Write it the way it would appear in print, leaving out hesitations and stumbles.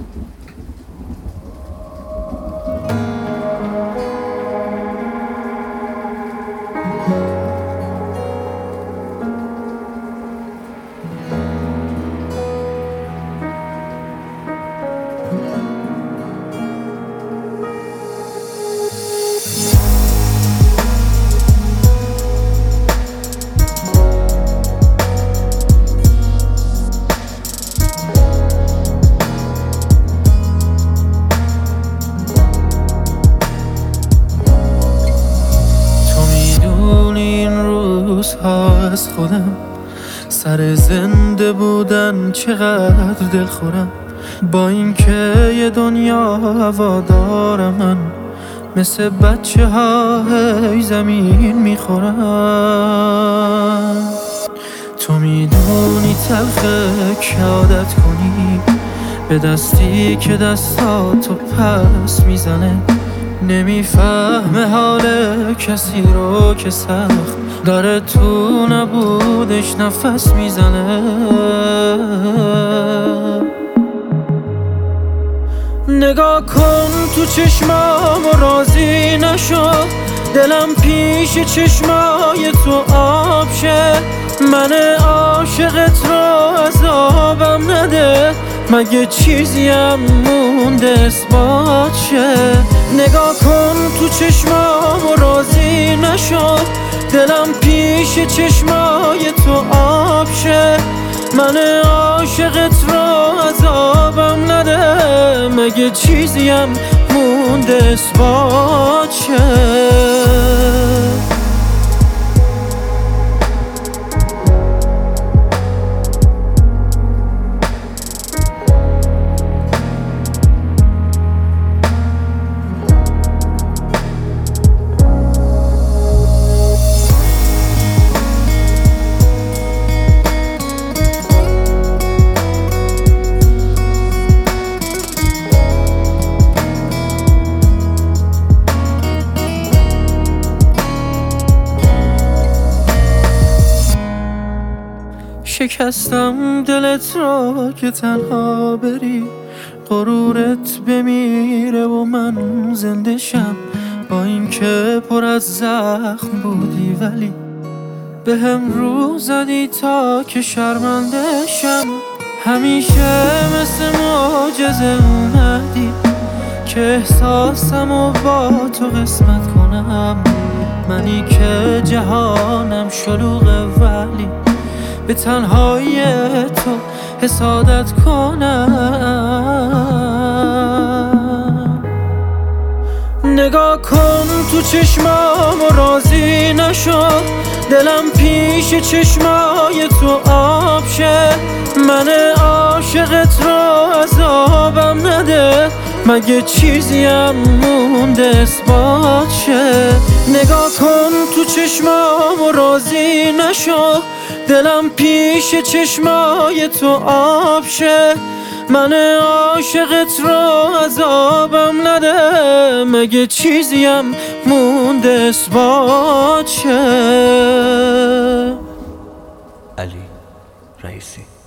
از خودم سر زنده بودن چقدر دلخورم، با اینکه یه دنیا هوادارم، من مثل بچه ها هی زمین میخورم. تو میدونی تلخه که عادت کنی به دستی که دستاتو پس میزنه، نمیفهمه حال کسی رو که سخت داره تو نبودش نفس میزنه. نگاه کن تو چشمام و راضی نشو، دلم پیش چشمای تو آب شه. من عاشقت رو عذابم نده، مگه چیزیم مونده اثبات شه. نگاه کن تو چشمام و راضی نشو، دلم پیش چشمای تو آب شه. من عاشقت رو عذابم نده، مگه چیزیم مونده اثبات شه. شکستم دلت را که تنها بری، غرورت بمیره و من زنده شم. با اینکه پر از زخم بودی ولی به هم رو زدی تا که شرمنده شم. همیشه مثل معجزه اومدی که احساسمو با تو قسمت کنم. منی که جهانم شلوغه ولی به تنهایی تو حسادت کنم. نگاه کن تو چشمام و راضی نشو، دلم پیش چشمای تو آب شه. من عاشقت رو عذابم نده، مگه چیزیم مونده اثبات شه. نگاه کن تو چشمام و راضی نشو، دلم پیش چشمای تو آب شه. من عاشقت رو عذابم نده، مگه چیزیم مونده اثبات شه. علی رئیسی.